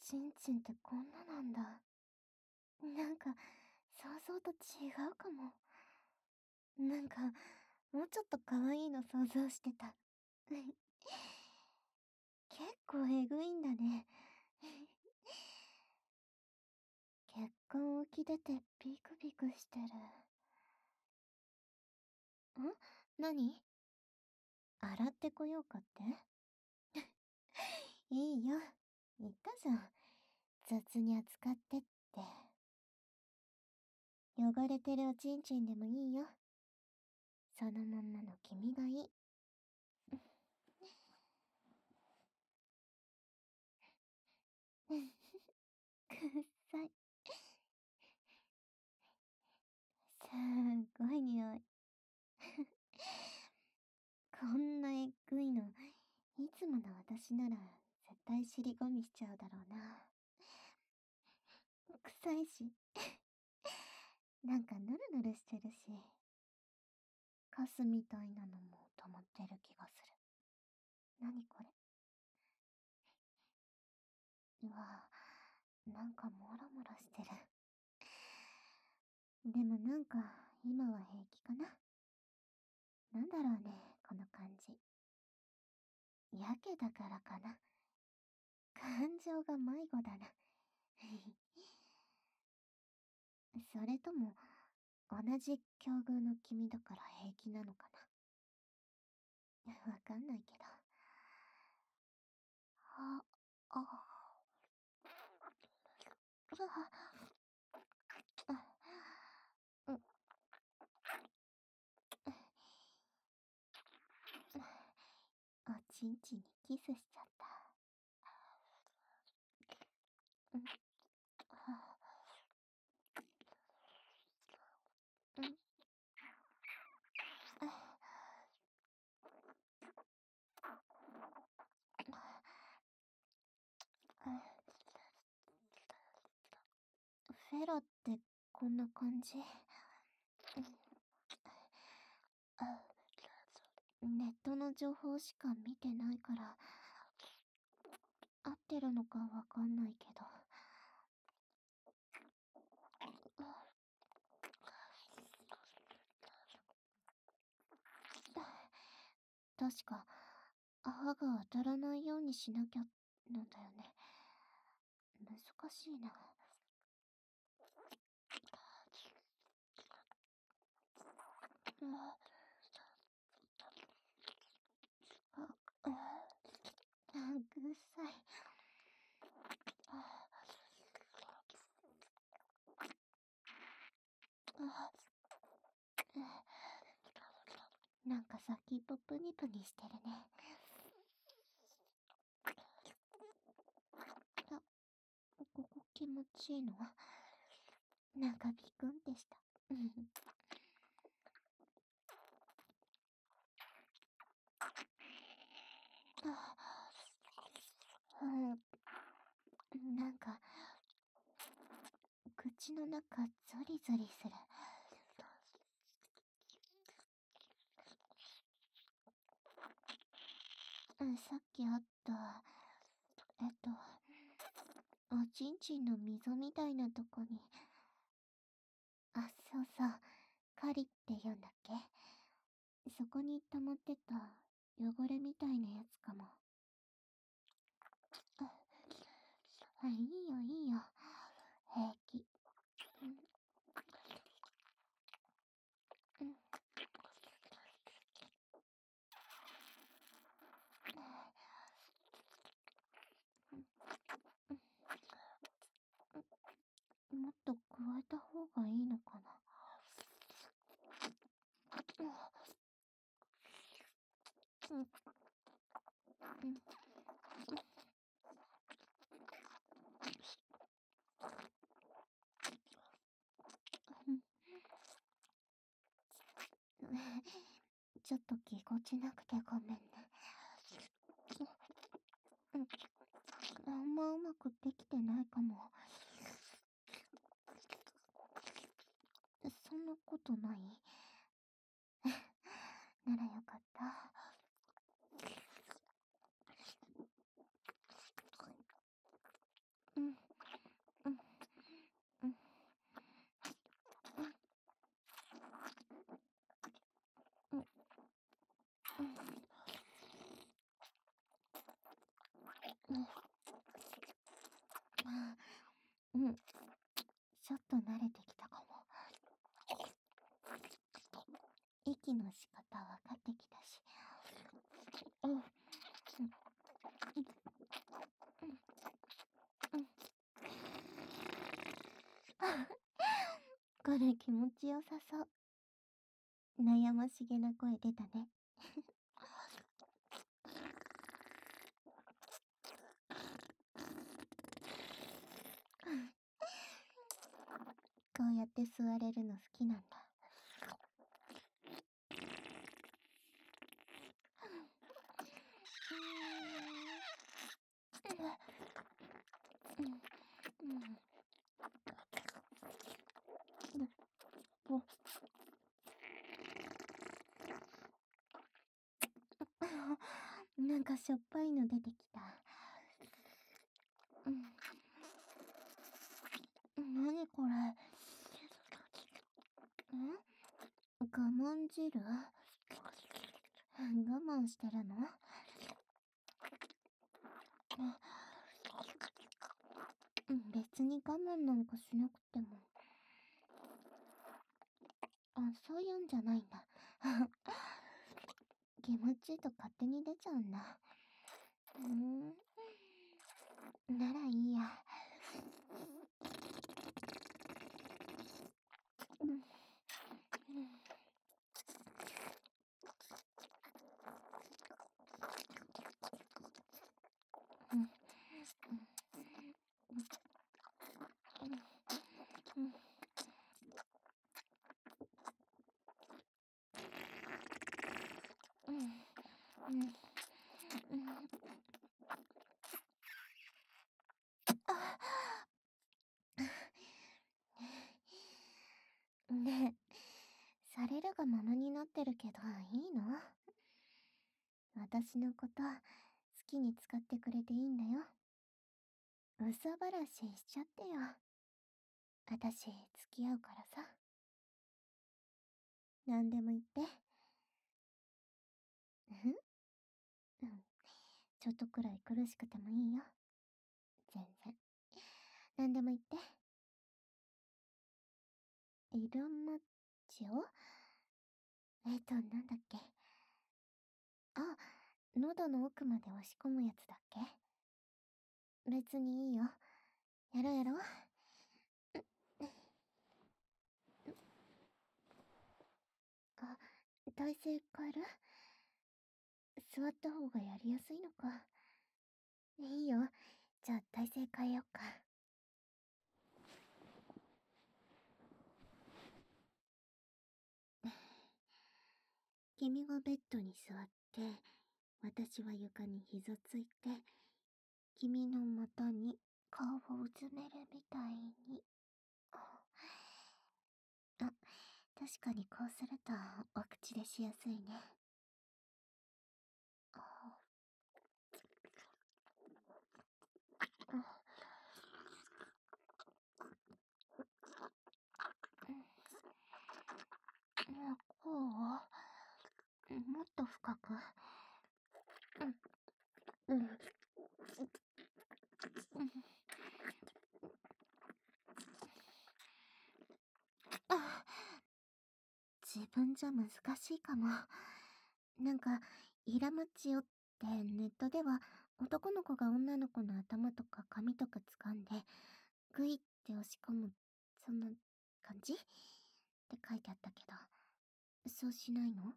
ちんちんってこんななんだ。なんか、想像と違うかも。なんか、もうちょっと可愛いの想像してた。結構えぐいんだね。血管浮き出てピクピクしてる。何？洗ってこようかって？いいよ。言ったじゃん。雑に扱ってって。汚れてるおちんちんでもいいよ。そのまんまの君がいい。くっさい。すっごい匂い。こんなえっぐいの、いつもの私なら絶対尻込みしちゃうだろうな。臭いし、なんかヌルヌルしてるし、カスみたいなのも溜まってる気がする。何これ？うわ、なんかモラモラしてる。でもなんか今は平気かな。なんだろうね、この感じ。やけだからかな。感情が迷子だな。それとも、同じ境遇の君だから平気なのかな。わかんないけど。あ、あ、うわ、うん、おちんちんにキスしちゃった。うん、うん、フェラってこんな感じ？ネットの情報しか見てないから合ってるのかわかんないけど。確か泡が当たらないようにしなきゃなんだよね。難しいな。ぐっさい。なんか先っぽプニプニしてるね。あ、ここ気持ちいいの？なんかビクンってした。なんか、口の中ゾリゾリする。さっきあった、おちんちんの溝みたいなとこに、そうそう、カリって言うんだっけ？そこに溜まってた汚れみたいなやつかも。いいよいいよ。平気。もっと加えた方がいいのかな。ちょっとぎこちなくてごめんね。あんまうまくできてないかも。そんなことない？ならよかった。 うん。ちょっと慣れてきたかも。息の仕方分かってきたし。うん。うん。うん。これ気持ちよさそう。悩ましげな声出たね。こうやって座れるの好きなんだ。うん。うん。うん。なんかしょっぱいの出てきた。うん。なにこれ。我慢汁我慢してるの？別に我慢なんかしなくても。あ、そういうんじゃないんだ。気持ちいいと勝手に出ちゃうんだ。ならいいや。うん。うん。うん。うん。うん。うん。ねえ、されるがままになってるけど、いいの？私のこと、好きに使ってくれていいんだよ。嘘話しちゃってよ。私、付き合うからさ。何でも言って。うん。ちょっとくらい苦しくてもいいよ。全然。何でも言って。イルマッチョ？なんだっけ。あ、喉の奥まで押し込むやつだっけ？別にいいよ。やろうやろう。あ、体勢変える？座った方がやりやすいのか。いいよ。じゃあ体勢変えよっか。君がベッドに座って、私は床に膝ついて、君の股に顔をうずめるみたいに。あ、確かにこうするとお口でしやすいね。こう？もっと深く？うん。うん。うん。あ、自分じゃ難しいかも。なんか、イラマチオってネットでは男の子が女の子の頭とか髪とか掴んで、グイって押し込む、そんな感じって書いてあったけど、そうしないの？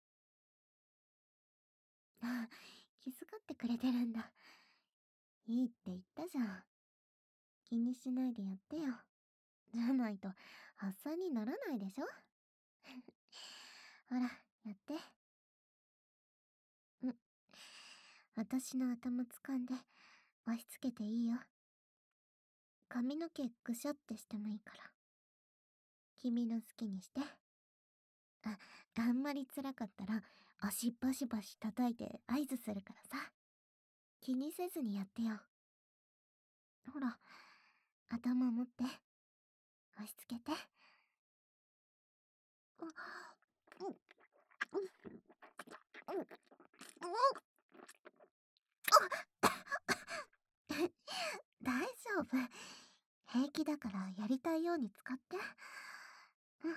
あ、気遣ってくれてるんだ。いいって言ったじゃん。気にしないでやってよ。じゃないと発散にならないでしょ？ほら、やって。うん。私の頭掴んで押し付けていいよ。髪の毛ぐしゃってしてもいいから。君の好きにして。あ、あんまり辛かったら足バシバシ叩いて合図するからさ。気にせずにやってよ。ほら、頭持って。押し付けて。う、う、う、う、う、大丈夫。 平気だからやりたいように使って。うん。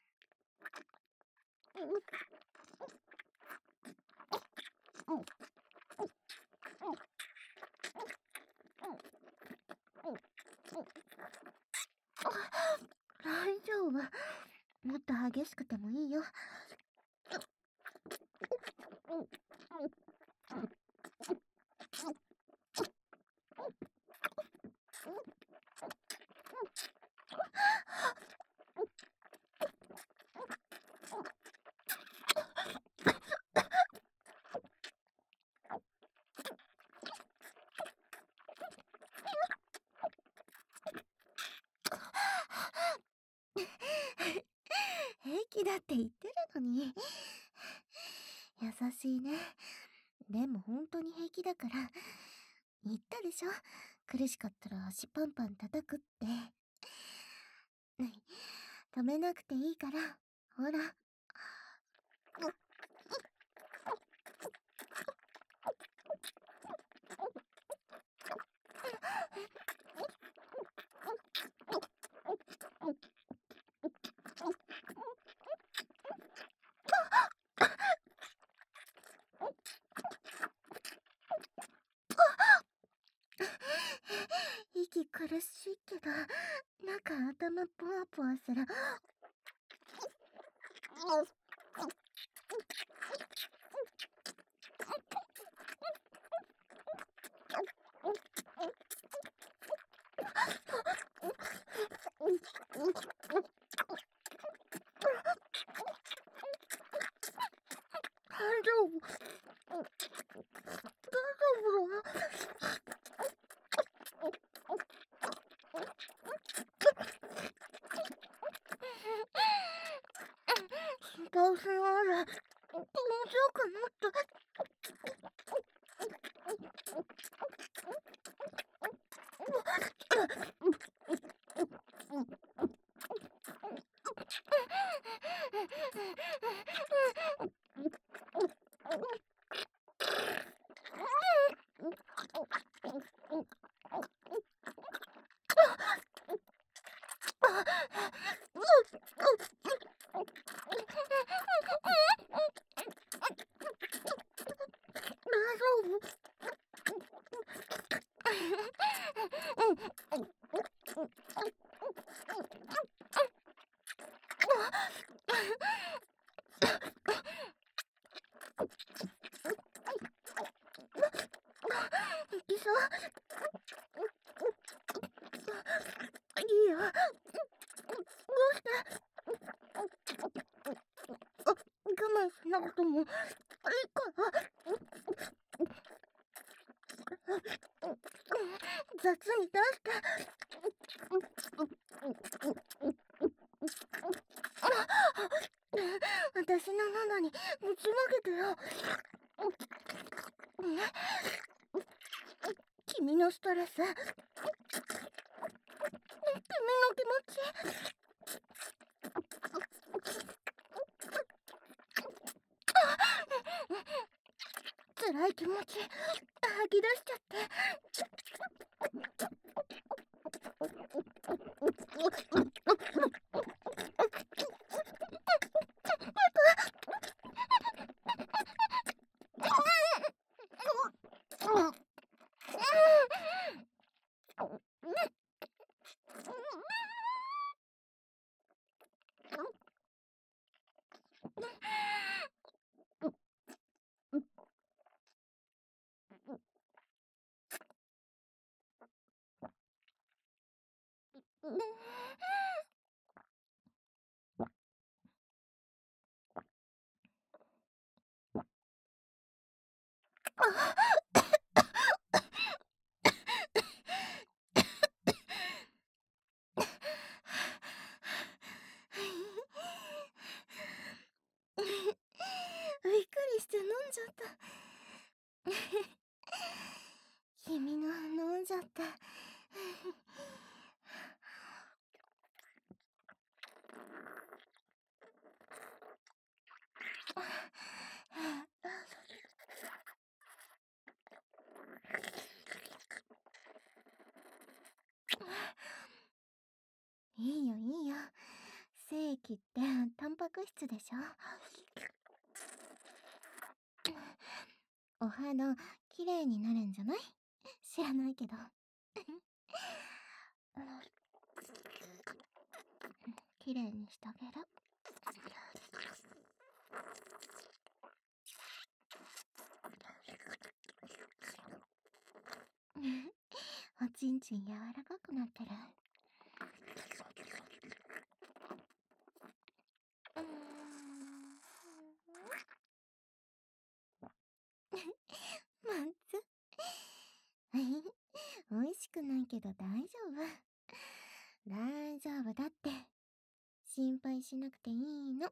大丈夫。もっと激しくてもいいよ。平気だって言ってるのに。優しいね。でも本当に平気だから。言ったでしょ。苦しかったら足パンパン叩くって。止めなくていいから。ほら。息苦しいけど、なんか頭ポワポワする。大丈夫。大丈夫だよ。心配しないで。気持ちよくなって。大丈夫。行きそう。いいよ。どうして我慢しなくてもいいから。雑に出して。私の喉にぶちまけてよ。君のストレス、君の気持ち。辛い気持ち吐き出しちゃって。びっくりして飲んじゃった。君の飲んじゃった。 いいよいいよ。精液ってタンパク質でしょ。お肌、綺麗になるんじゃない？知らないけど。綺麗にしてあげる。おちんちん柔らかくなってる。うーん。まず。美味しくないけど大丈夫。大丈夫だって。心配しなくていいの。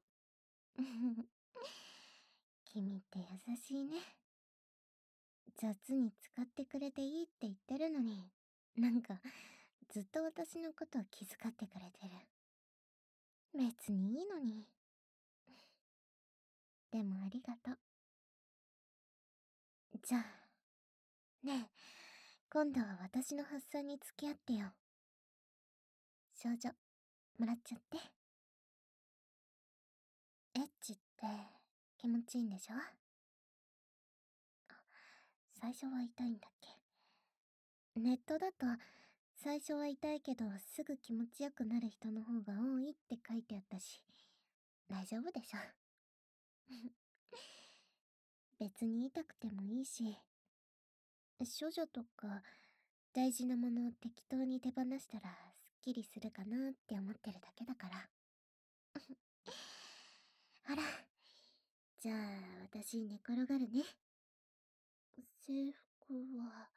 君って優しいね。雑に使ってくれていいって言ってるのに、なんかずっと私のことを気遣ってくれてる。別にいいのに。でもありがとう。じゃあ、ねえ、今度は私の発散に付き合ってよ。少女、もらっちゃって。エッチって気持ちいいんでしょ？最初は痛いんだっけ？ネットだと、最初は痛いけどすぐ気持ちよくなる人の方が多いって書いてあったし、大丈夫でしょ。別に痛くてもいいし、処女とか大事なものを適当に手放したらすっきりするかなって思ってるだけだから。ほら、じゃあ私寝転がるね。制服は、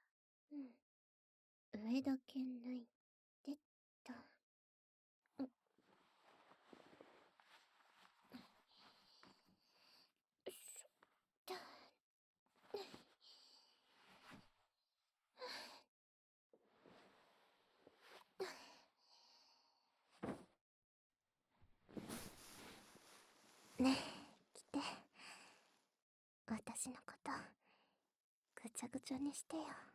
上だけ脱いでっと。よいしょっと。ねえ、来て。私のこと、ぐちゃぐちゃにしてよ。